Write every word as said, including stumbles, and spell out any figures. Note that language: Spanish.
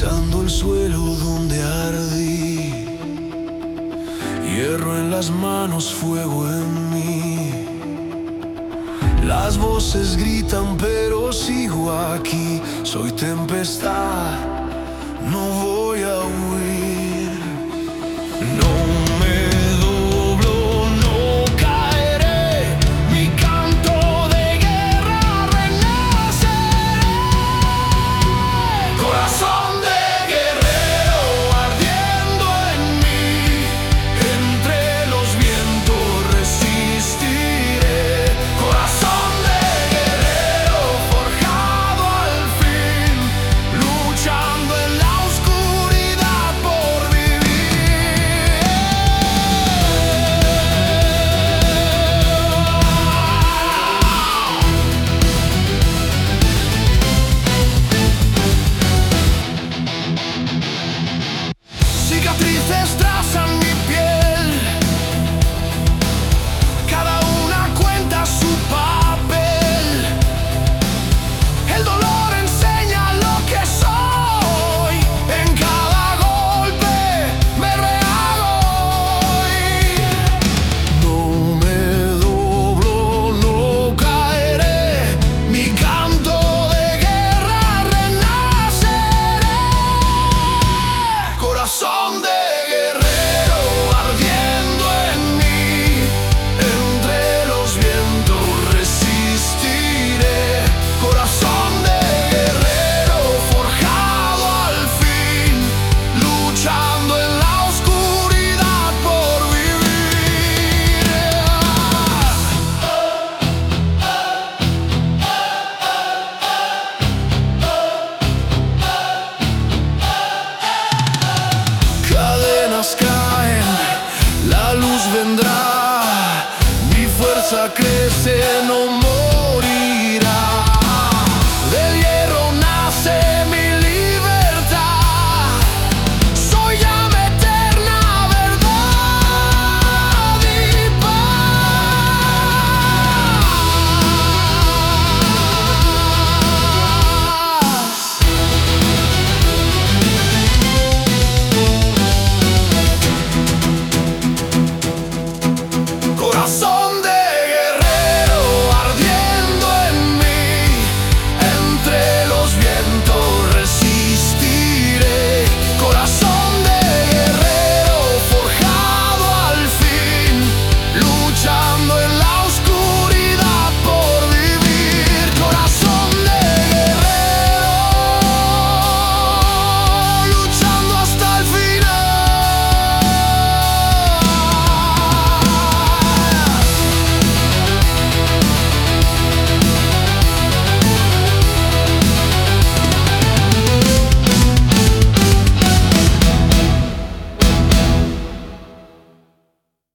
pisando el suelo donde ardí. Hierro en las manos, fuego en mí. Las voces gritan pero sigo aquí. Soy tempestad, no voy a huir. No me doblo, no caeré. Mi canto de guerra renaceré. Corazón de guerrero ardiendo en mí. Entre los vientos resistiré. Corazón de guerrero forjado al fin, luchando en la oscuridad por vivir. Cicatrices trazan mi piel, cada una cuenta su papel. El dolor enseña lo que soy, en cada golpe me rehago hoy. No me doblo, no caeré. Mi canto de guerra renaceré. Corazón de guerrero ardiendo en mí. Entre los vientos resistiré. Corazón de guerrero forjado al fin, luchando en la oscuridad por vivir. Cadenas caen, la luz vendrá, mi fuerza crece, no